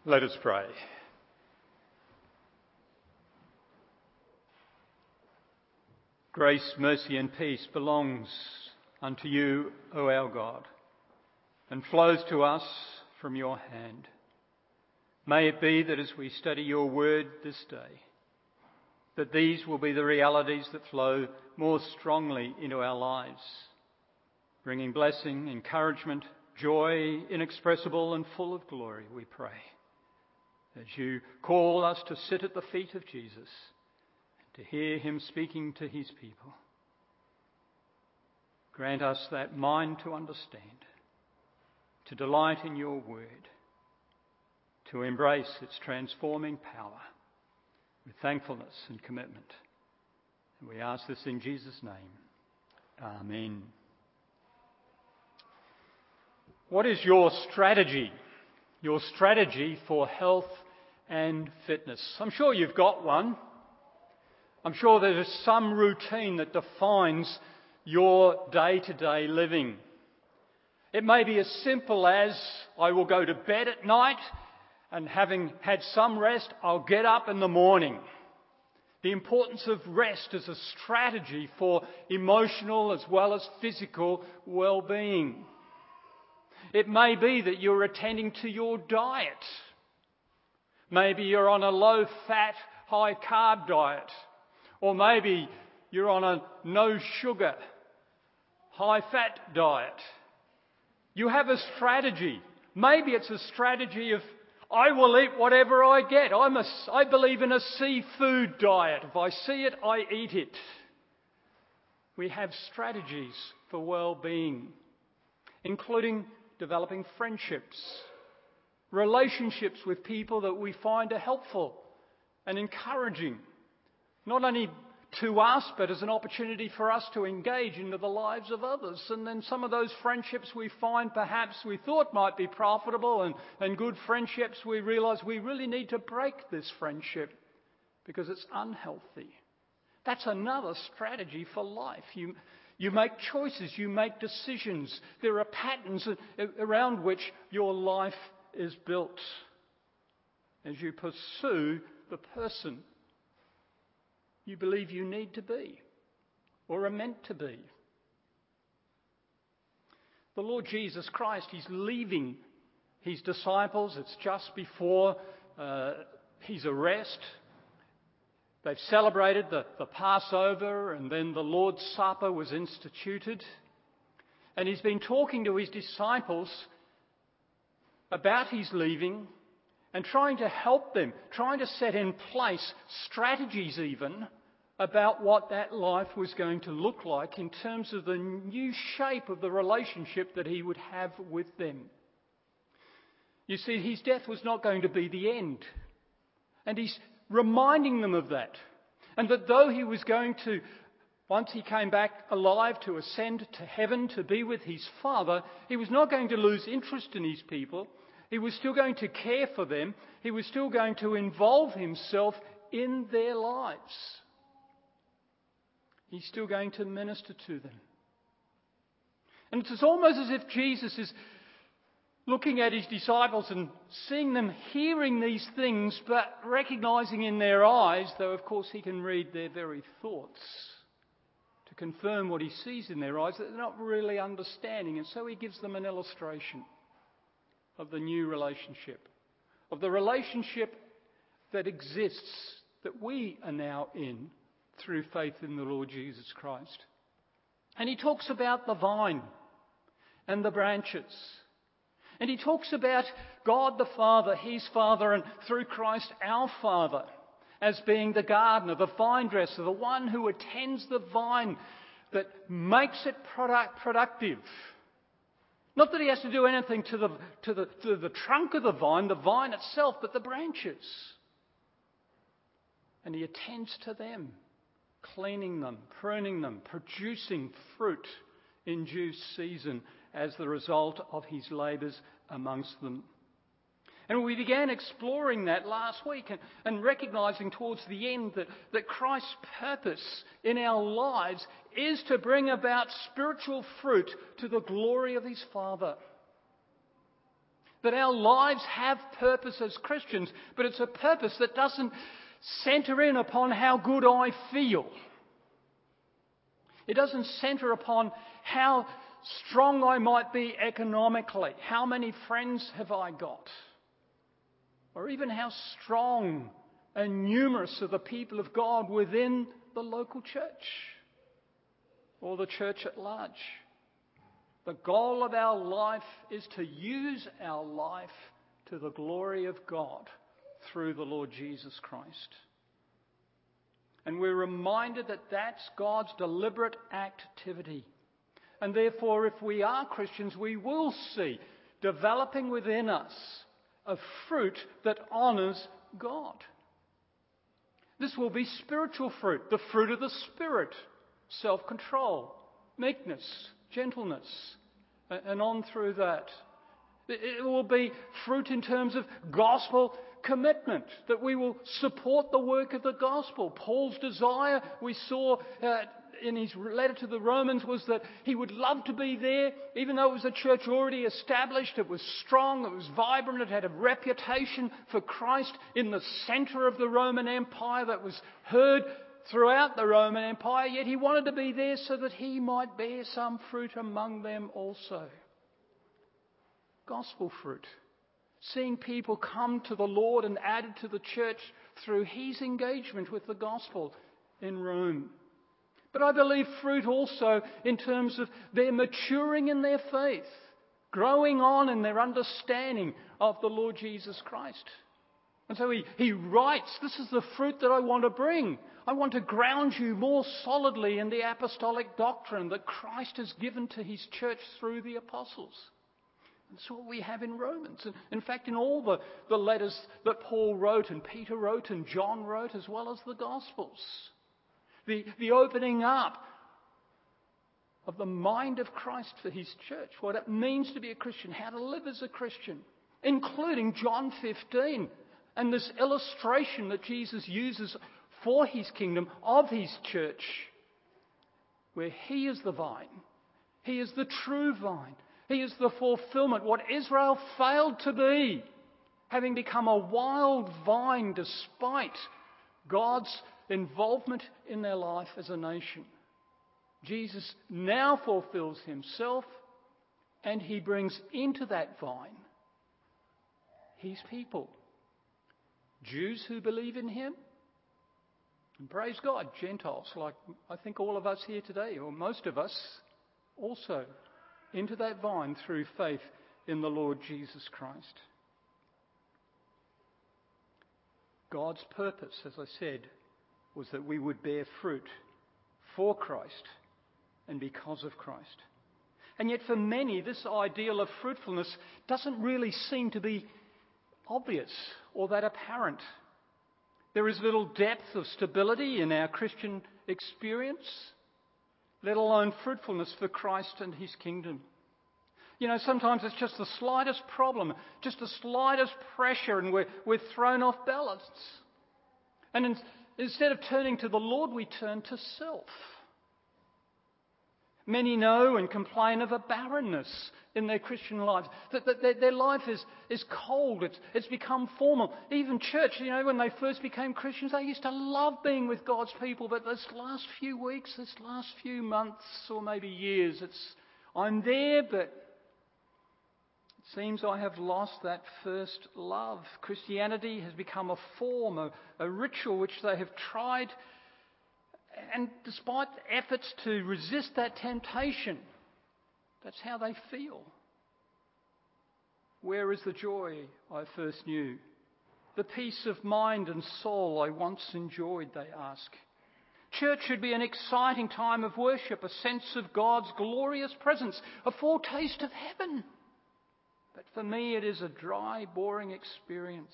Let us pray. Grace, mercy and peace belongs unto you, O our God, and flows to us from your hand. May it be that as we study your word this day, that these will be the realities that flow more strongly into our lives, bringing blessing, encouragement, joy inexpressible and full of glory, we pray. As you call us to sit at the feet of Jesus and to hear him speaking to his people, grant us that mind to understand, to delight in your word, to embrace its transforming power with thankfulness and commitment. And we ask this in Jesus' name. Amen. What is your strategy? Your strategy for health and fitness? I'm sure you've got one. I'm sure there is some routine that defines your day-to-day living. It may be as simple as I will go to bed at night and having had some rest, I'll get up in the morning. The importance of rest as a strategy for emotional as well as physical well-being. It may be that you're attending to your diet. Maybe you're on a low-fat, high-carb diet. Or maybe you're on a no-sugar, high-fat diet. You have a strategy. Maybe it's a strategy of, I will eat whatever I get. I believe in a seafood diet. If I see it, I eat it. We have strategies for well-being, including developing friendships, relationships with people that we find are helpful and encouraging, not only to us, but as an opportunity for us to engage into the lives of others. And then some of those friendships we find perhaps we thought might be profitable and good friendships, we realise we really need to break this friendship because it's unhealthy. That's another strategy for life. You make choices, you make decisions. There are patterns around which your life is built as you pursue the person you believe you need to be or are meant to be. The Lord Jesus Christ, he's leaving his disciples. It's just before his arrest. They've celebrated the Passover, and then the Lord's Supper was instituted. And he's been talking to his disciples about his leaving and trying to help them, trying to set in place strategies even about what that life was going to look like in terms of the new shape of the relationship that he would have with them. You see, his death was not going to be the end. And he's reminding them of that. And that though he was going to, once he came back alive, to ascend to heaven to be with his Father, he was not going to lose interest in his people. He was still going to care for them. He was still going to involve himself in their lives. He's still going to minister to them. And it's almost as if Jesus is looking at his disciples and seeing them hearing these things, but recognising in their eyes, though of course he can read their very thoughts, to confirm what he sees in their eyes, that they're not really understanding. And so he gives them an illustration of the new relationship, of the relationship that exists, that we are now in through faith in the Lord Jesus Christ. And he talks about the vine and the branches. And he talks about God the Father, his Father, and through Christ our Father, as being the gardener, the vine dresser, the one who attends the vine that makes it productive. Not that he has to do anything to the trunk of the vine itself, but the branches. And he attends to them, cleaning them, pruning them, producing fruit in due season as the result of his labours amongst them. And we began exploring that last week and recognising towards the end that Christ's purpose in our lives is to bring about spiritual fruit to the glory of his Father. That our lives have purpose as Christians, but it's a purpose that doesn't centre in upon how good I feel. It doesn't centre upon how strong I might be economically, how many friends have I got, or even how strong and numerous are the people of God within the local church or the church at large. The goal of our life is to use our life to the glory of God through the Lord Jesus Christ. And we're reminded that that's God's deliberate activity. And therefore, if we are Christians, we will see developing within us a fruit that honours God. This will be spiritual fruit, the fruit of the Spirit, self-control, meekness, gentleness, and on through that. It will be fruit in terms of gospel commitment, that we will support the work of the gospel. Paul's desire, we saw in his letter to the Romans, was that he would love to be there, even though it was a church already established. It was strong, it was vibrant, it had a reputation for Christ in the centre of the Roman Empire that was heard throughout the Roman Empire, yet he wanted to be there so that he might bear some fruit among them also. Gospel fruit. Seeing people come to the Lord and added to the church through his engagement with the gospel in Rome. But I believe fruit also in terms of their maturing in their faith, growing on in their understanding of the Lord Jesus Christ. And so he writes, this is the fruit that I want to bring. I want to ground you more solidly in the apostolic doctrine that Christ has given to his church through the apostles. That's what we have in Romans. And in fact, in all the letters that Paul wrote and Peter wrote and John wrote, as well as the Gospels. The opening up of the mind of Christ for his church, what it means to be a Christian, how to live as a Christian, including John 15 and this illustration that Jesus uses for his kingdom of his church, where he is the vine, he is the true vine. He is the fulfillment, what Israel failed to be, having become a wild vine despite God's involvement in their life as a nation. Jesus now fulfills himself, and he brings into that vine his people. Jews who believe in him, and praise God, Gentiles, like I think all of us here today, or most of us also, into that vine through faith in the Lord Jesus Christ. God's purpose, as I said, was that we would bear fruit for Christ and because of Christ. And yet for many, this ideal of fruitfulness doesn't really seem to be obvious or that apparent. There is little depth of stability in our Christian experience, let alone fruitfulness for Christ and his kingdom. You know, sometimes it's just the slightest problem, just the slightest pressure, and we're thrown off balance. And instead of turning to the Lord, we turn to self. Many know and complain of a barrenness in their Christian lives, that their life is cold, it's become formal. Even church, you know, when they first became Christians, they used to love being with God's people, but this last few weeks, this last few months, or maybe years, I'm there, but it seems I have lost that first love. Christianity has become a form, a ritual which they have tried, and despite efforts to resist that temptation, that's how they feel. Where is the joy I first knew? The peace of mind and soul I once enjoyed, they ask. Church should be an exciting time of worship, a sense of God's glorious presence, a foretaste of heaven. But for me, it is a dry, boring experience.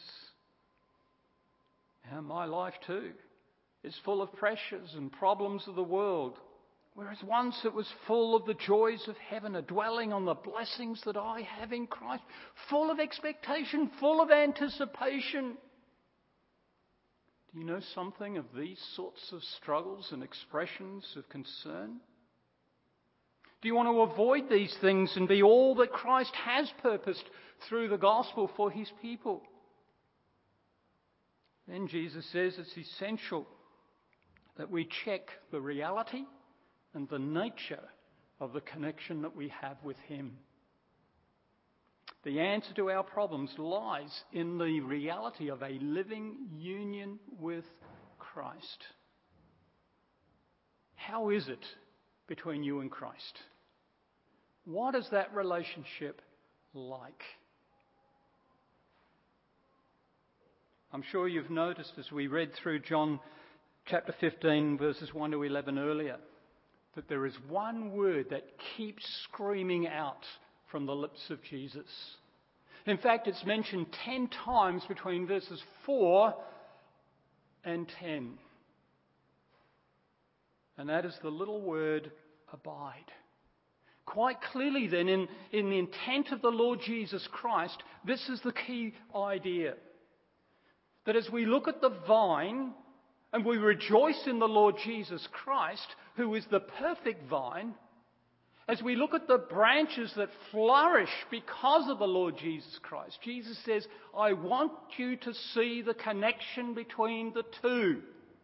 And my life too is full of pressures and problems of the world, whereas once it was full of the joys of heaven, a dwelling on the blessings that I have in Christ, full of expectation, full of anticipation. Do you know something of these sorts of struggles and expressions of concern? Do you want to avoid these things and be all that Christ has purposed through the gospel for his people. Then Jesus says it's essential that we check the reality and the nature of the connection that we have with him. The answer to our problems lies in the reality of a living union with Christ. How is it between you and Christ? What is that relationship like? I'm sure you've noticed as we read through John chapter 15 verses 1 to 11 earlier that there is one word that keeps screaming out from the lips of Jesus. In fact, it's mentioned 10 times between verses 4 and 10. And that is the little word abide. Quite clearly then, in the intent of the Lord Jesus Christ, this is the key idea. That as we look at the vine and we rejoice in the Lord Jesus Christ, who is the perfect vine, as we look at the branches that flourish because of the Lord Jesus Christ, Jesus says, I want you to see the connection between the two.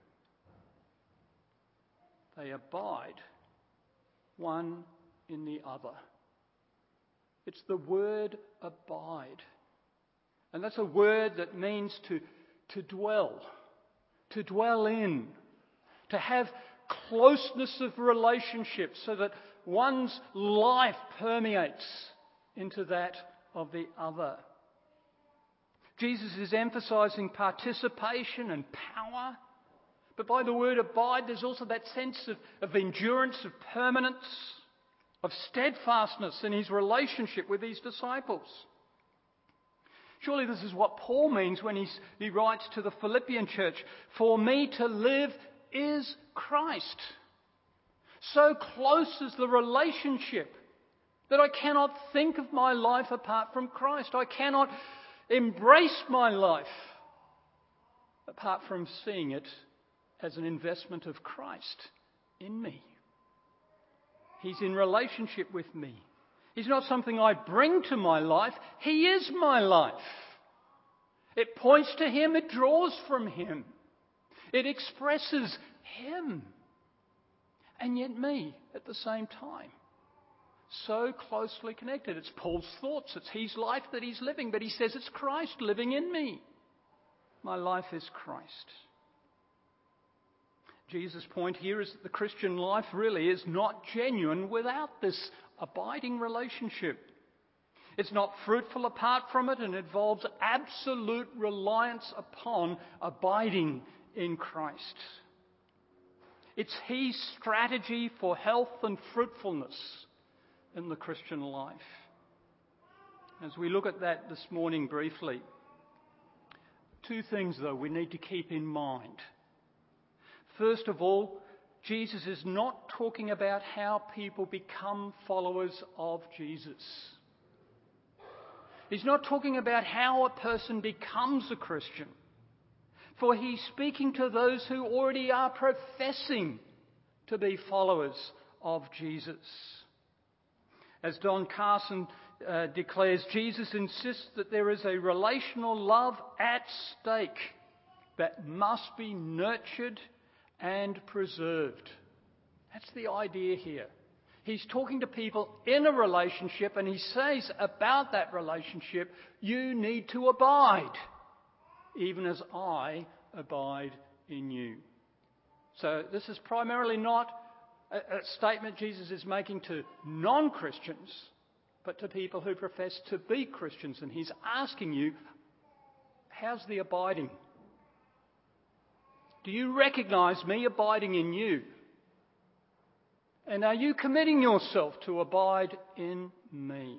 They abide one in the other. It's the word abide. And that's a word that means to dwell in, to have closeness of relationship so that one's life permeates into that of the other. Jesus is emphasizing participation and power, but by the word abide there's also that sense of endurance, of permanence, of steadfastness in his relationship with his disciples. Surely this is what Paul means when he writes to the Philippian church, for me to live is Christ. So close is the relationship that I cannot think of my life apart from Christ. I cannot embrace my life apart from seeing it as an investment of Christ in me. He's in relationship with me. He's not something I bring to my life. He is my life. It points to him. It draws from him. It expresses him. And yet me at the same time. So closely connected. It's Paul's thoughts. It's his life that he's living. But he says it's Christ living in me. My life is Christ. Jesus' point here is that the Christian life really is not genuine without this abiding relationship. It's not fruitful apart from it and involves absolute reliance upon abiding in Christ. It's his strategy for health and fruitfulness in the Christian life. As we look at that this morning briefly, two things though we need to keep in mind. First of all, Jesus is not talking about how people become followers of Jesus. He's not talking about how a person becomes a Christian. For he's speaking to those who already are professing to be followers of Jesus. As Don Carson declares, Jesus insists that there is a relational love at stake that must be nurtured and preserved. That's the idea here. He's talking to people in a relationship and he says about that relationship, you need to abide, even as I abide in you. So this is primarily not a statement Jesus is making to non-Christians, but to people who profess to be Christians. And he's asking you, how's the abiding? Do you recognize me abiding in you? And are you committing yourself to abide in me?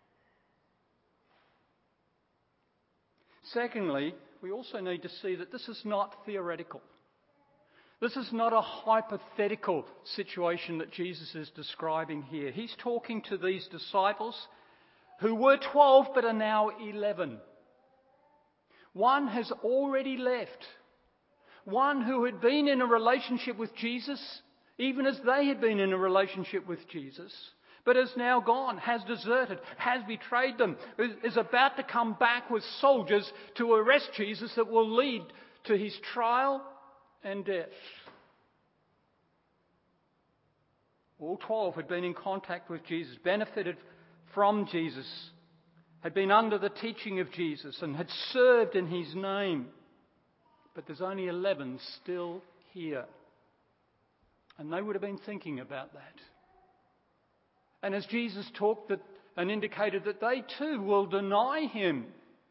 Secondly, we also need to see that this is not theoretical. This is not a hypothetical situation that Jesus is describing here. He's talking to these disciples who were 12 but are now 11. One has already left. One who had been in a relationship with Jesus, even as they had been in a relationship with Jesus, but is now gone, has deserted, has betrayed them, is about to come back with soldiers to arrest Jesus that will lead to his trial and death. All 12 had been in contact with Jesus, benefited from Jesus, had been under the teaching of Jesus and had served in his name. But there's only 11 still here. And they would have been thinking about that. And as Jesus talked and indicated that they too will deny him,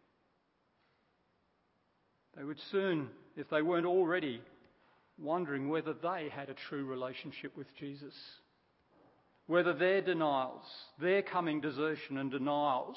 they would soon, if they weren't already, wondering whether they had a true relationship with Jesus. Whether their denials, their coming desertion and denials,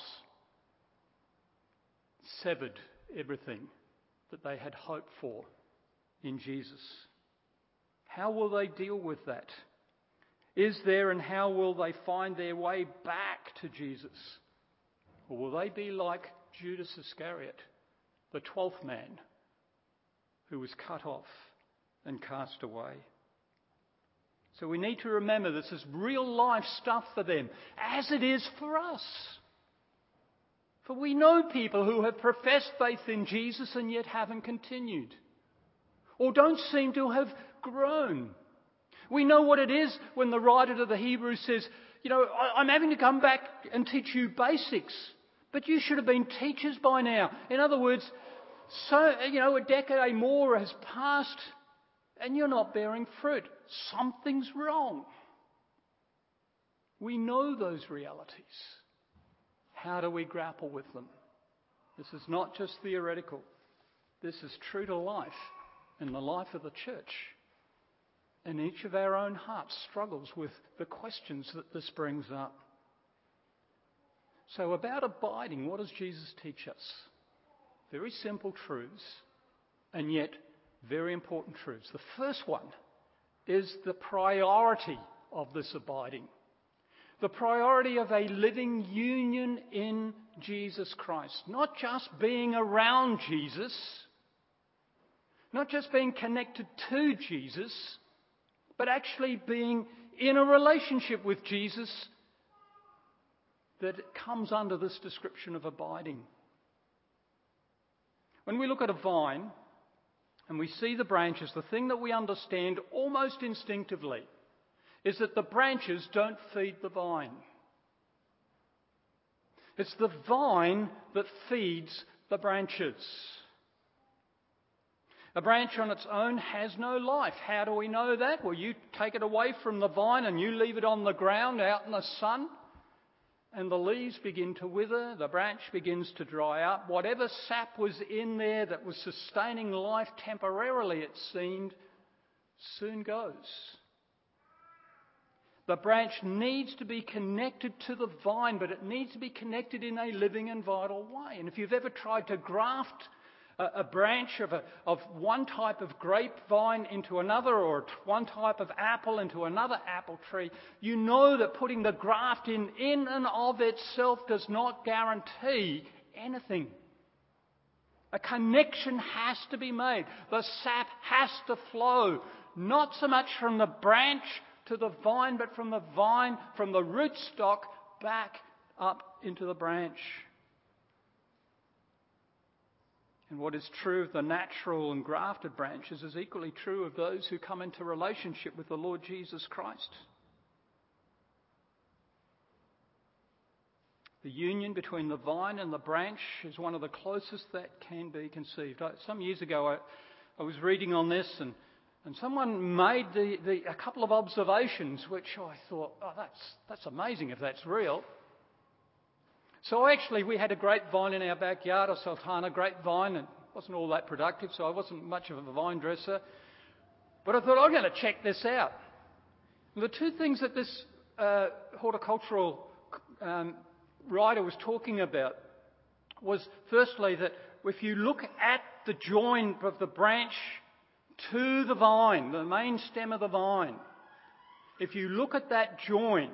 severed everything that they had hoped for in Jesus. How will they deal with that? Is there, and how will they find their way back to Jesus? Or will they be like Judas Iscariot, the 12th man, who was cut off and cast away? So we need to remember this is real life stuff for them, as it is for us. For we know people who have professed faith in Jesus and yet haven't continued, or don't seem to have grown. We know what it is when the writer to the Hebrews says, I'm having to come back and teach you basics, but you should have been teachers by now. In other words, a decade more has passed and you're not bearing fruit. Something's wrong. We know those realities. How do we grapple with them? This is not just theoretical. This is true to life in the life of the church. And each of our own hearts struggles with the questions that this brings up. So about abiding, what does Jesus teach us? Very simple truths, and yet very important truths. The first one is the priority of this abiding. The priority of a living union in Jesus Christ. Not just being around Jesus, not just being connected to Jesus, but actually being in a relationship with Jesus that comes under this description of abiding. When we look at a vine and we see the branches, the thing that we understand almost instinctively is that the branches don't feed the vine. It's the vine that feeds the branches. A branch on its own has no life. How do we know that? Well, you take it away from the vine and you leave it on the ground out in the sun, and the leaves begin to wither, the branch begins to dry up. Whatever sap was in there that was sustaining life temporarily, it seemed, soon goes. The branch needs to be connected to the vine, but it needs to be connected in a living and vital way. And if you've ever tried to graft a branch of one type of grapevine into another, or one type of apple into another apple tree, you know that putting the graft in and of itself does not guarantee anything. A connection has to be made. The sap has to flow, not so much from the branch to the vine, but from the vine, from the rootstock back up into the branch. And what is true of the natural and grafted branches is equally true of those who come into relationship with the Lord Jesus Christ. The union between the vine and the branch is one of the closest that can be conceived. Some years ago I was reading on this, and someone made a couple of observations which I thought, that's amazing if that's real. So we had a grapevine in our backyard, a sultana grapevine, and it wasn't all that productive, so I wasn't much of a vine dresser. But I thought, I'm going to check this out. And the two things that this horticultural writer was talking about was, firstly, that if you look at the join of the branch to the vine, the main stem of the vine, if you look at that join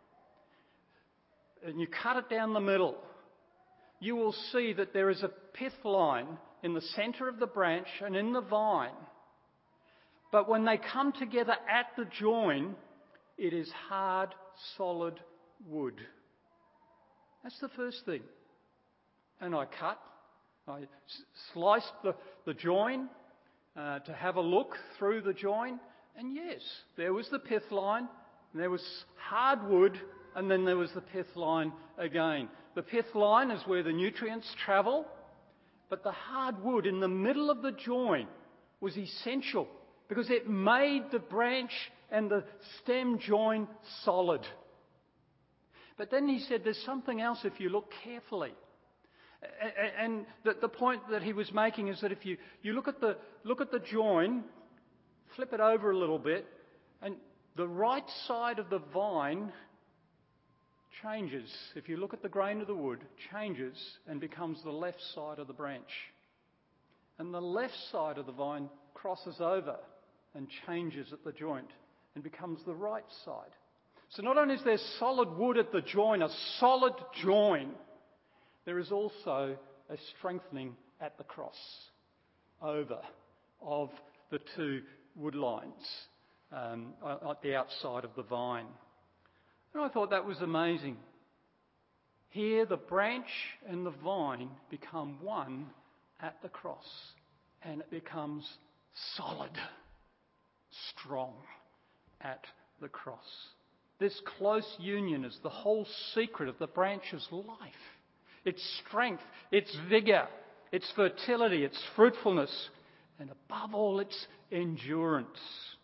and you cut it down the middle, you will see that there is a pith line in the centre of the branch and in the vine. But when they come together at the join, it is hard, solid wood. That's the first thing. And I sliced the join to have a look through the join. And yes, there was the pith line, and there was hardwood, and then there was the pith line again. The pith line is where the nutrients travel, but the hardwood in the middle of the join was essential because it made the branch and the stem join solid. But then he said there's something else if you look carefully. And the point that he was making is that if you look at the join, flip it over a little bit, and the right side of the vine changes. If you look at the grain of the wood, changes and becomes the left side of the branch. And the left side of the vine crosses over and changes at the joint and becomes the right side. So not only is there solid wood at the join, a solid join, there is also a strengthening at the cross over of the two wood lines at the outside of the vine. And I thought that was amazing. Here the branch and the vine become one at the cross, and it becomes solid, strong at the cross. This close union is the whole secret of the branch's life. Its strength, its vigour, its fertility, its fruitfulness, and above all, its endurance.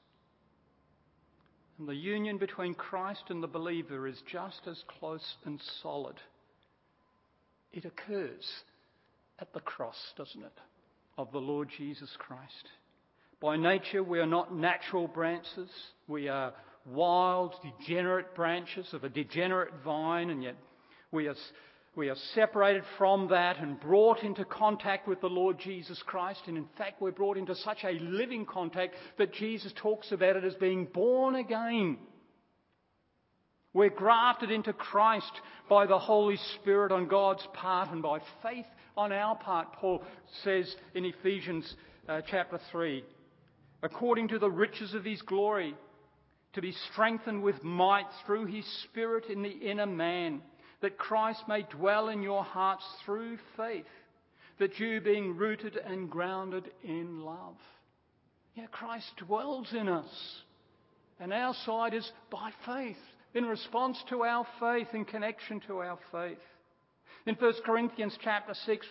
And the union between Christ and the believer is just as close and solid. It occurs at the cross, doesn't it, of the Lord Jesus Christ. By nature, we are not natural branches. We are wild, degenerate branches of a degenerate vine, and yet we are separated from that and brought into contact with the Lord Jesus Christ. And in fact, we're brought into such a living contact that Jesus talks about it as being born again. We're grafted into Christ by the Holy Spirit on God's part and by faith on our part, Paul says in Ephesians chapter 3. According to the riches of his glory, to be strengthened with might through his Spirit in the inner man, that Christ may dwell in your hearts through faith, that you being rooted and grounded in love. Yeah, Christ dwells in us, and our side is by faith, in response to our faith, in connection to our faith. In 1 Corinthians chapter 6,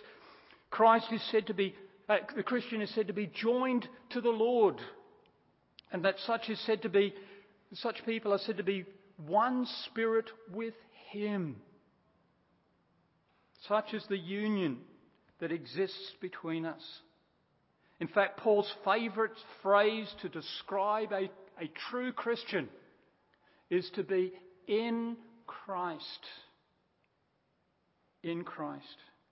the Christian is said to be joined to the Lord, and that such people are said to be one spirit with him. Such is the union that exists between us. In fact, Paul's favourite phrase to describe a true Christian is to be in Christ. In Christ.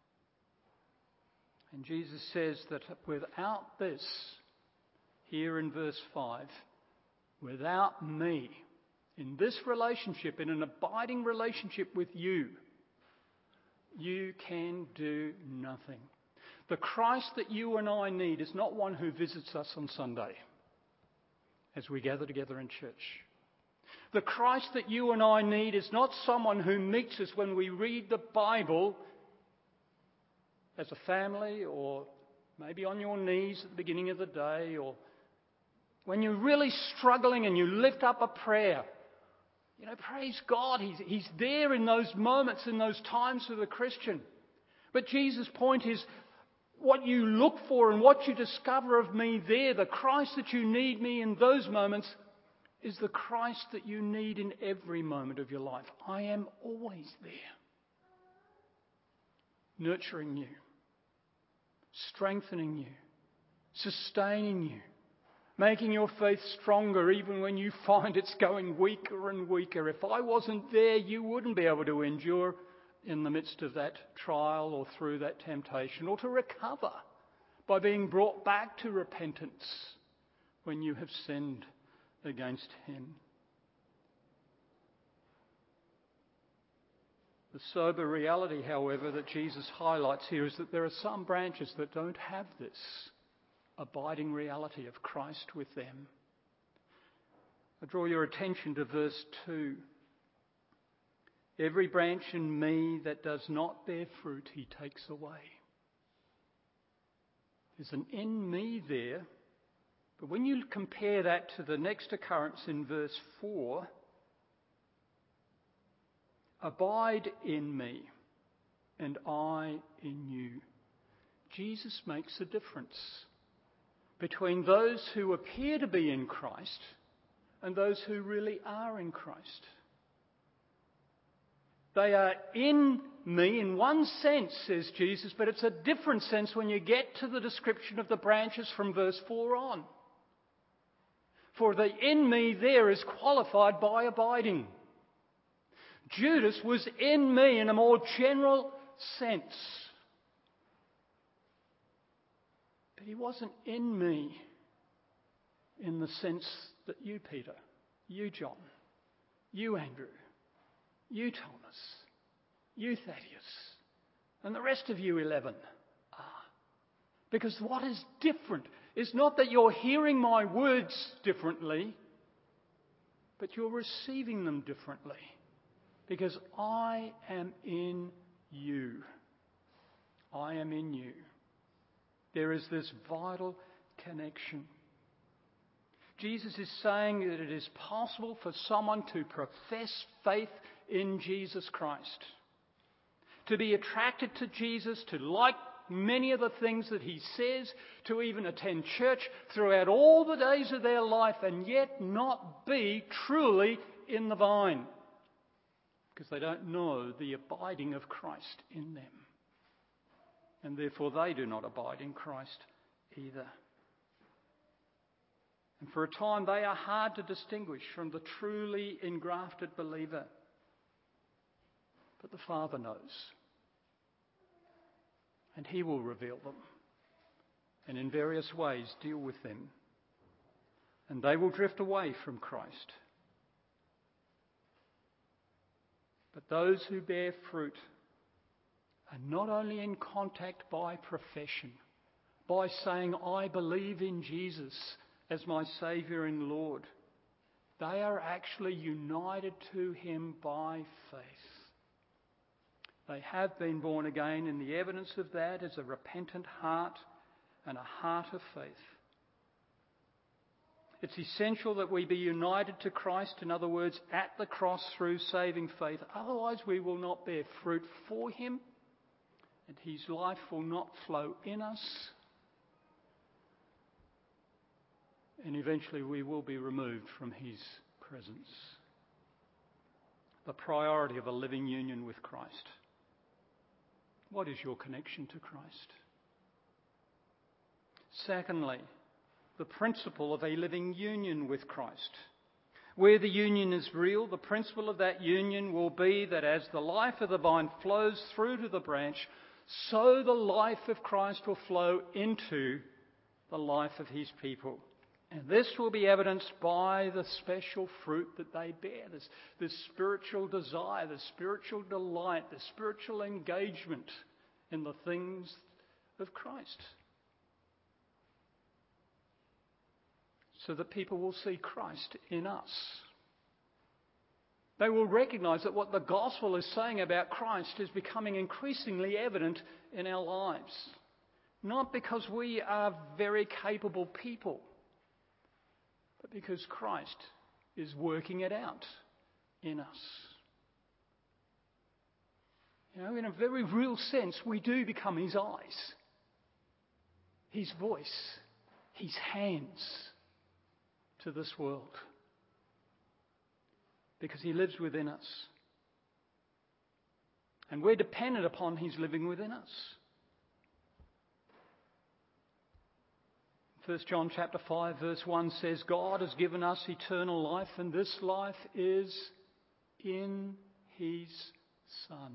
And Jesus says that without this, here in verse 5, without me, in this relationship, in an abiding relationship with you, you can do nothing. The Christ that you and I need is not one who visits us on Sunday as we gather together in church. The Christ that you and I need is not someone who meets us when we read the Bible as a family, or maybe on your knees at the beginning of the day, or when you're really struggling and you lift up a prayer. You know, praise God, He's there in those moments, in those times for the Christian. But Jesus' point is, what you look for and what you discover of me there, the Christ that you need me in those moments, is the Christ that you need in every moment of your life. I am always there, nurturing you, strengthening you, sustaining you, making your faith stronger even when you find it's going weaker and weaker. If I wasn't there, you wouldn't be able to endure in the midst of that trial or through that temptation, or to recover by being brought back to repentance when you have sinned against Him. The sober reality, however, that Jesus highlights here is that there are some branches that don't have this abiding reality of Christ with them. I draw your attention to verse 2. Every branch in me that does not bear fruit, he takes away. There's an in me there, but when you compare that to the next occurrence in verse 4, abide in me and I in you. Jesus makes a difference between those who appear to be in Christ and those who really are in Christ. They are in me in one sense, says Jesus, but it's a different sense when you get to the description of the branches from verse 4 on. For the in me there is qualified by abiding. Judas was in me in a more general sense. But he wasn't in me in the sense that you, Peter, you, John, you, Andrew, you, Thomas, you, Thaddeus, and the rest of you 11 are. Because what is different is not that you're hearing my words differently, but you're receiving them differently. Because I am in you. I am in you. There is this vital connection. Jesus is saying that it is possible for someone to profess faith in Jesus Christ, to be attracted to Jesus, to like many of the things that he says, to even attend church throughout all the days of their life, and yet not be truly in the vine, because they don't know the abiding of Christ in them. And therefore they do not abide in Christ either. And for a time they are hard to distinguish from the truly engrafted believer. But the Father knows. And he will reveal them. And in various ways deal with them. And they will drift away from Christ. But those who bear fruit are not only in contact by profession, by saying, I believe in Jesus as my Saviour and Lord. They are actually united to him by faith. They have been born again, and the evidence of that is a repentant heart and a heart of faith. It's essential that we be united to Christ, in other words, at the cross through saving faith. Otherwise we will not bear fruit for him, and his life will not flow in us. And eventually we will be removed from his presence. The priority of a living union with Christ. What is your connection to Christ? Secondly, the principle of a living union with Christ. Where the union is real, the principle of that union will be that as the life of the vine flows through to the branch, so the life of Christ will flow into the life of his people. And this will be evidenced by the special fruit that they bear, this spiritual desire, the spiritual delight, the spiritual engagement in the things of Christ. So that people will see Christ in us. They will recognize that what the gospel is saying about Christ is becoming increasingly evident in our lives. Not because we are very capable people, but because Christ is working it out in us. You know, in a very real sense, we do become his eyes, his voice, his hands to this world. Because he lives within us. And we're dependent upon his living within us. 1 John chapter 5 verse 1 says, God has given us eternal life, and this life is in his Son.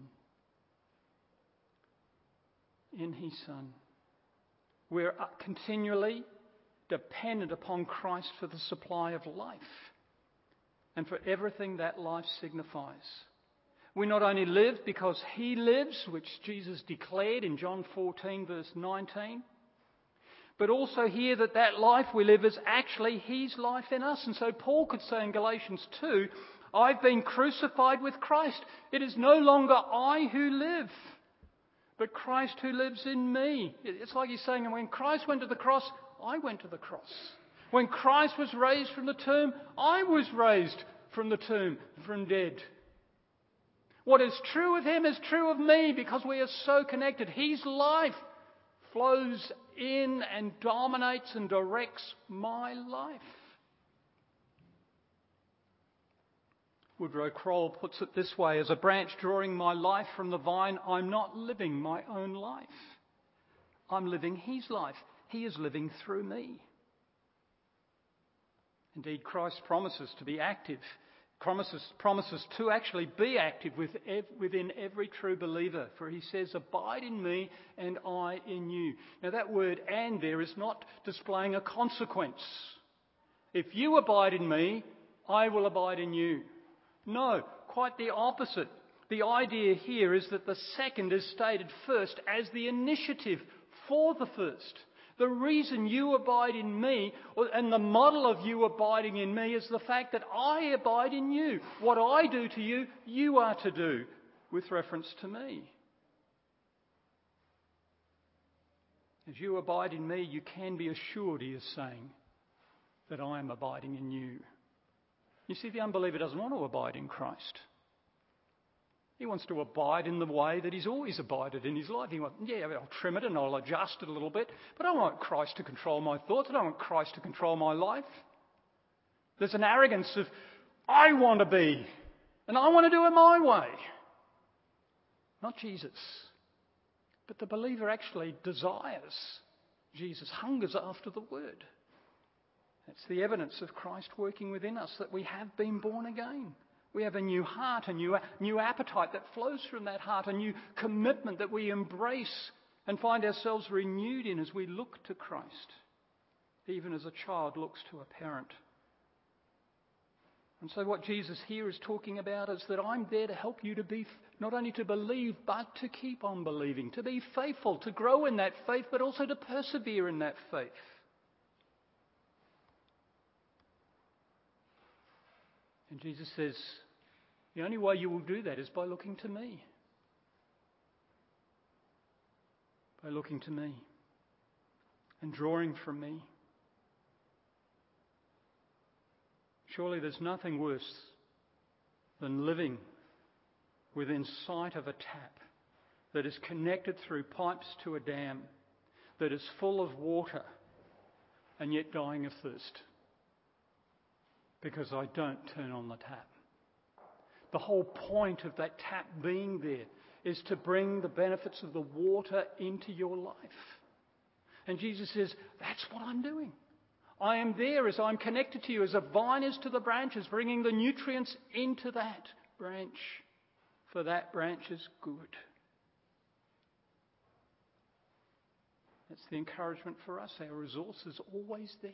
In his Son. We're continually dependent upon Christ for the supply of life and for everything that life signifies. We not only live because he lives, which Jesus declared in John 14 verse 19, but also hear that life we live is actually his life in us. And so Paul could say in Galatians 2, I've been crucified with Christ. It is no longer I who live, but Christ who lives in me. It's like he's saying, when Christ went to the cross, I went to the cross. When Christ was raised from the tomb, I was raised from the tomb, from dead. What is true of him is true of me because we are so connected. His life flows in and dominates and directs my life. Woodrow Kroll puts it this way: as a branch drawing my life from the vine, I'm not living my own life. I'm living his life. He is living through me. Indeed, Christ promises to be active, promises to actually be active within every true believer. For he says, abide in me and I in you. Now that word "and" there is not displaying a consequence. If you abide in me, I will abide in you. No, quite the opposite. The idea here is that the second is stated first as the initiative for the first. The reason you abide in me, and the model of you abiding in me, is the fact that I abide in you. What I do to you, you are to do, with reference to me. As you abide in me, you can be assured, he is saying, that I am abiding in you. You see, the unbeliever doesn't want to abide in Christ. He wants to abide in the way that he's always abided in his life. He wants, I'll trim it and I'll adjust it a little bit, but I don't want Christ to control my thoughts. I don't want Christ to control my life. There's an arrogance of, I want to be, and I want to do it my way. Not Jesus. But the believer actually desires Jesus, hungers after the Word. That's the evidence of Christ working within us, that we have been born again. We have a new heart, a new appetite that flows from that heart, a new commitment that we embrace and find ourselves renewed in as we look to Christ, even as a child looks to a parent. And so what Jesus here is talking about is that I'm there to help you to be, not only to believe, but to keep on believing, to be faithful, to grow in that faith, but also to persevere in that faith. And Jesus says, the only way you will do that is by looking to me. By looking to me and drawing from me. Surely there's nothing worse than living within sight of a tap that is connected through pipes to a dam, that is full of water and yet dying of thirst, because I don't turn on the tap. The whole point of that tap being there is to bring the benefits of the water into your life. And Jesus says, that's what I'm doing. I am there as I'm connected to you, as a vine is to the branches, bringing the nutrients into that branch, for that branch is good. That's the encouragement for us. Our resource is always there.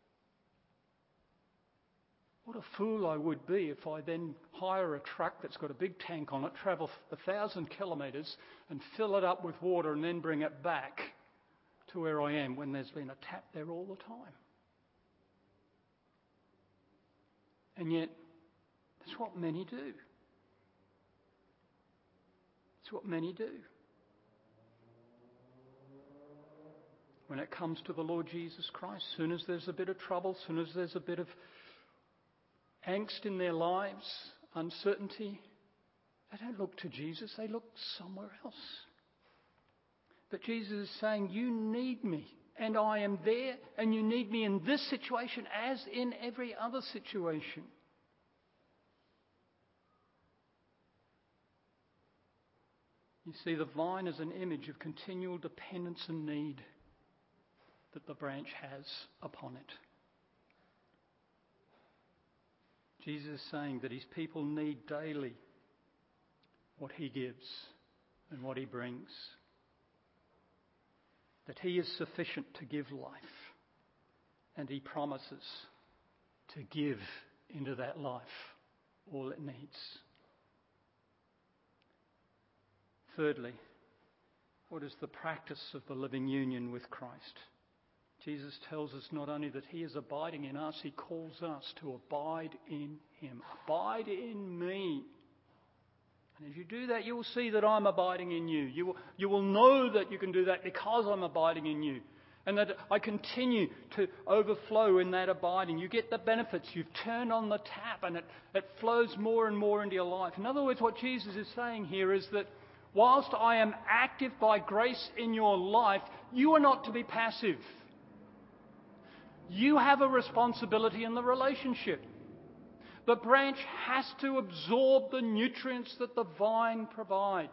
What a fool I would be if I then hire a truck that's got a big tank on it, travel 1,000 kilometres and fill it up with water and then bring it back to where I am when there's been a tap there all the time. And yet, that's what many do. It's what many do. When it comes to the Lord Jesus Christ, soon as there's a bit of trouble, soon as there's a bit of angst in their lives, uncertainty, they don't look to Jesus, they look somewhere else. But Jesus is saying, you need me, and I am there, and you need me in this situation as in every other situation. You see, the vine is an image of continual dependence and need that the branch has upon it. Jesus is saying that his people need daily what he gives and what he brings. That he is sufficient to give life, and he promises to give into that life all it needs. Thirdly, what is the practice of the living union with Christ? Jesus tells us not only that he is abiding in us, he calls us to abide in him. Abide in me. And as you do that, you will see that I'm abiding in you. You will know that you can do that because I'm abiding in you. And that I continue to overflow in that abiding. You get the benefits. You've turned on the tap and it flows more and more into your life. In other words, what Jesus is saying here is that whilst I am active by grace in your life, you are not to be passive. You have a responsibility in the relationship. The branch has to absorb the nutrients that the vine provides.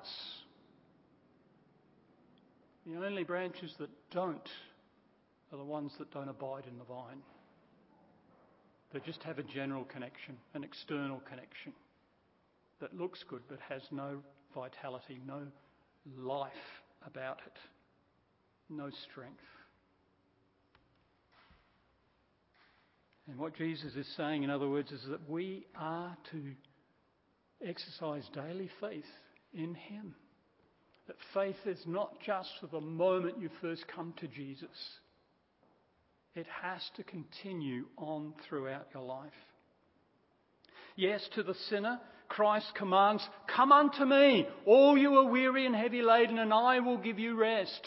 The only branches that don't are the ones that don't abide in the vine. They just have a general connection, an external connection that looks good but has no vitality, no life about it, no strength. And what Jesus is saying, in other words, is that we are to exercise daily faith in him. That faith is not just for the moment you first come to Jesus. It has to continue on throughout your life. Yes, to the sinner, Christ commands, "Come unto me, all you are weary and heavy laden, and I will give you rest."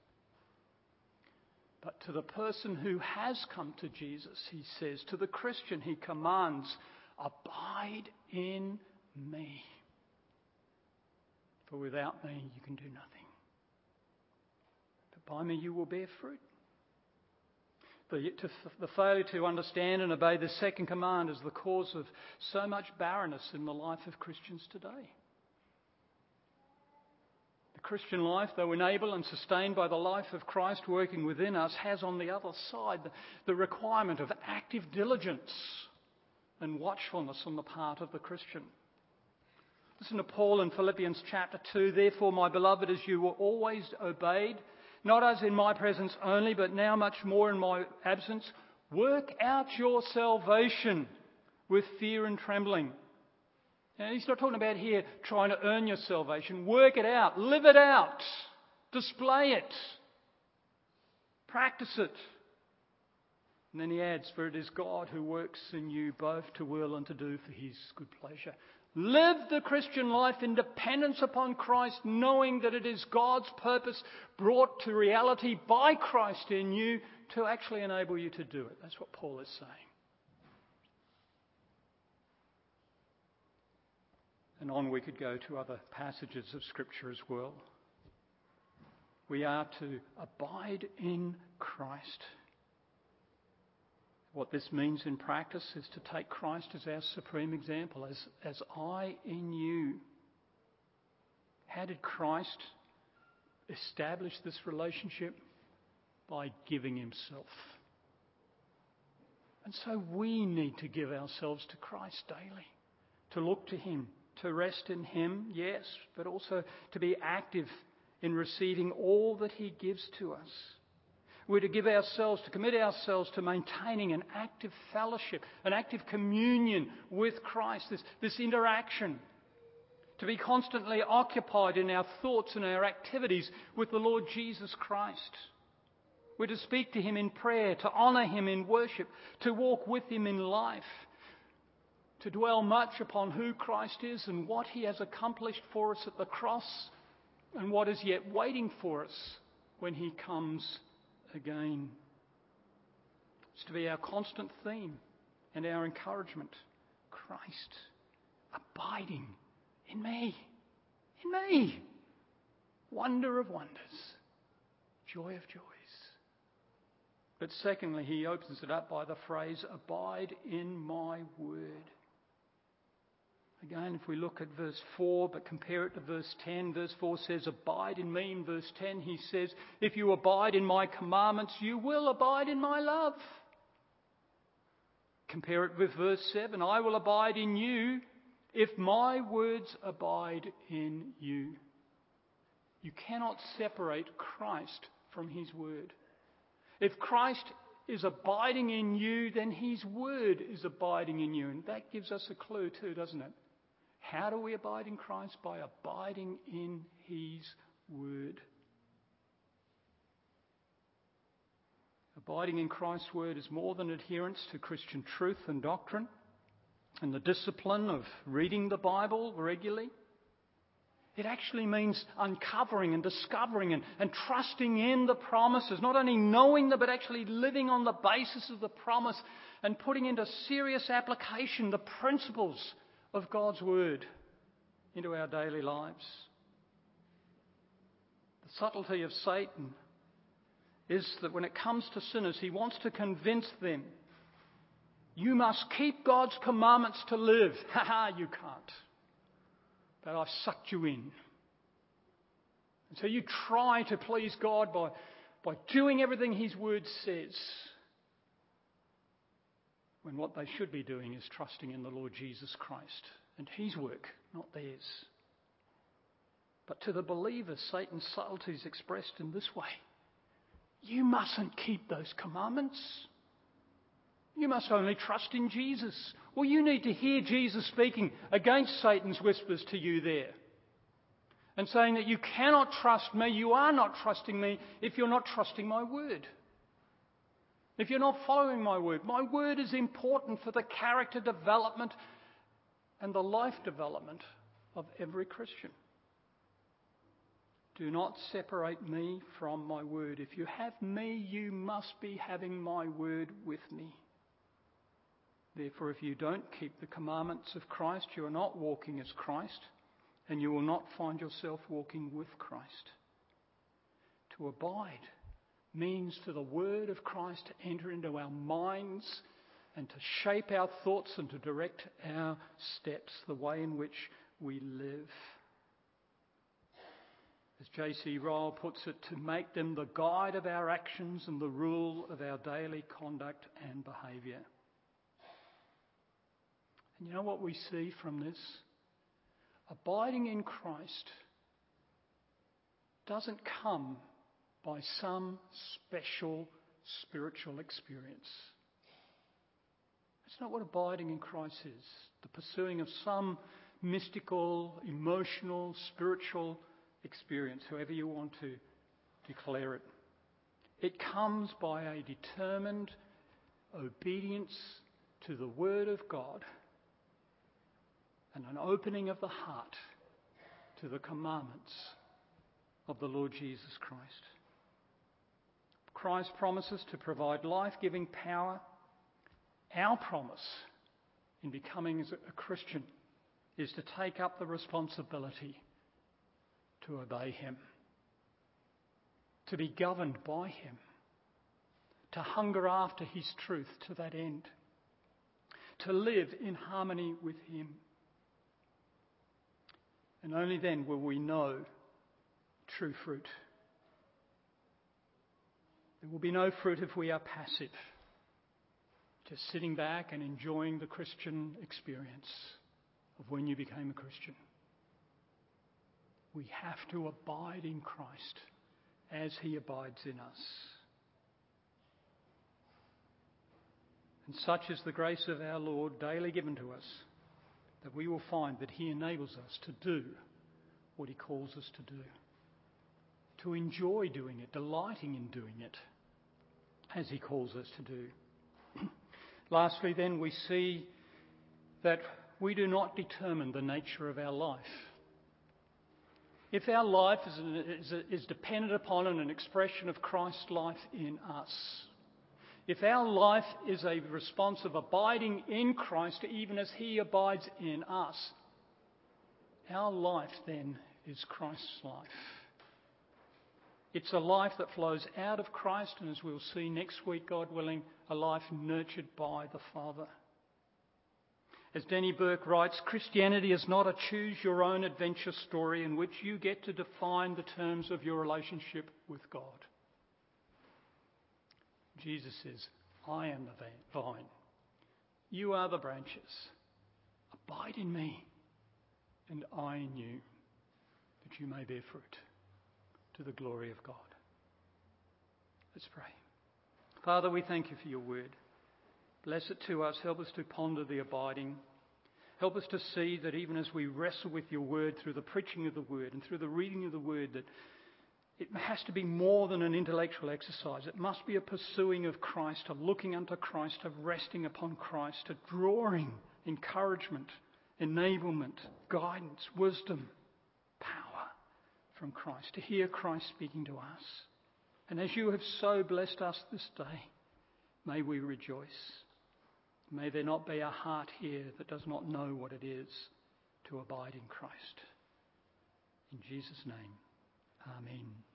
But to the person who has come to Jesus, he says, to the Christian, he commands, "Abide in me. For without me you can do nothing. But by me you will bear fruit." The failure to understand and obey the second command is the cause of so much barrenness in the life of Christians today. The Christian life, though enabled and sustained by the life of Christ working within us, has on the other side the requirement of active diligence and watchfulness on the part of the Christian. Listen to Paul in Philippians chapter 2. "Therefore, my beloved, as you were always obeyed, not as in my presence only, but now much more in my absence, work out your salvation with fear and trembling." Now, he's not talking about here trying to earn your salvation. Work it out. Live it out. Display it. Practice it. And then he adds, "For it is God who works in you both to will and to do for his good pleasure." Live the Christian life in dependence upon Christ, knowing that it is God's purpose brought to reality by Christ in you to actually enable you to do it. That's what Paul is saying. And on we could go to other passages of Scripture as well. We are to abide in Christ. What this means in practice is to take Christ as our supreme example, as I in you. How did Christ establish this relationship? By giving himself. And so we need to give ourselves to Christ daily, to look to him, to rest in him, yes, but also to be active in receiving all that he gives to us. We're to give ourselves, to commit ourselves to maintaining an active fellowship, an active communion with Christ, this interaction. To be constantly occupied in our thoughts and our activities with the Lord Jesus Christ. We're to speak to him in prayer, to honour him in worship, to walk with him in life, to dwell much upon who Christ is and what he has accomplished for us at the cross and what is yet waiting for us when he comes again. It's to be our constant theme and our encouragement. Christ abiding in me. In me. Wonder of wonders. Joy of joys. But secondly, he opens it up by the phrase, "Abide in my word." Again, if we look at verse 4, but compare it to verse 10, verse 4 says, "Abide in me." In verse 10, he says, "If you abide in my commandments, you will abide in my love." Compare it with verse 7, "I will abide in you if my words abide in you." You cannot separate Christ from his word. If Christ is abiding in you, then his word is abiding in you. And that gives us a clue too, doesn't it? How do we abide in Christ? By abiding in his word. Abiding in Christ's word is more than adherence to Christian truth and doctrine and the discipline of reading the Bible regularly. It actually means uncovering and discovering and trusting in the promises, not only knowing them, but actually living on the basis of the promise and putting into serious application the principles of God's word into our daily lives. The subtlety of Satan is that when it comes to sinners, he wants to convince them, you must keep God's commandments to live. You can't. But I've sucked you in. And so you try to please God by doing everything his word says, when what they should be doing is trusting in the Lord Jesus Christ and his work, not theirs. But to the believer, Satan's subtlety is expressed in this way. You mustn't keep those commandments. You must only trust in Jesus. Well, you need to hear Jesus speaking against Satan's whispers to you there and saying that you cannot trust me, you are not trusting me if you're not trusting my word. If you're not following my word is important for the character development and the life development of every Christian. Do not separate me from my word. If you have me, you must be having my word with me. Therefore, if you don't keep the commandments of Christ, you are not walking as Christ, and you will not find yourself walking with Christ. To abide means for the word of Christ to enter into our minds and to shape our thoughts and to direct our steps, the way in which we live. As J.C. Ryle puts it, to make them the guide of our actions and the rule of our daily conduct and behaviour. And you know what we see from this? Abiding in Christ doesn't come by some special spiritual experience. It's not what abiding in Christ is. The pursuing of some mystical, emotional, spiritual experience, however you want to declare it. It comes by a determined obedience to the Word of God and an opening of the heart to the commandments of the Lord Jesus Christ. Christ promises to provide life-giving power. Our promise in becoming a Christian is to take up the responsibility to obey him, to be governed by him, to hunger after his truth to that end, to live in harmony with him. And only then will we know true fruit. There will be no fruit if we are passive, just sitting back and enjoying the Christian experience of when you became a Christian. We have to abide in Christ as he abides in us. And such is the grace of our Lord daily given to us, that we will find that he enables us to do what he calls us to do, to enjoy doing it, delighting in doing it, as he calls us to do. Lastly, then, we see that we do not determine the nature of our life. If our life is dependent upon an expression of Christ's life in us, if our life is a response of abiding in Christ even as he abides in us, our life then is Christ's life. It's a life that flows out of Christ, and as we'll see next week, God willing, a life nurtured by the Father. As Denny Burke writes, Christianity is not a choose-your-own-adventure story in which you get to define the terms of your relationship with God. Jesus says, I am the vine. You are the branches. Abide in me, and I in you, that you may bear fruit to the glory of God. Let's pray. Father, we thank you for your word. Bless it to us. Help us to ponder the abiding. Help us to see that even as we wrestle with your word through the preaching of the word and through the reading of the word, that It has to be more than an intellectual exercise. It must be a pursuing of Christ, of looking unto Christ, of resting upon Christ, of drawing encouragement, enablement, guidance, wisdom, power from Christ, to hear Christ speaking to us. And as you have so blessed us this day, may we rejoice. May there not be a heart here that does not know what it is to abide in Christ. In Jesus' name, amen.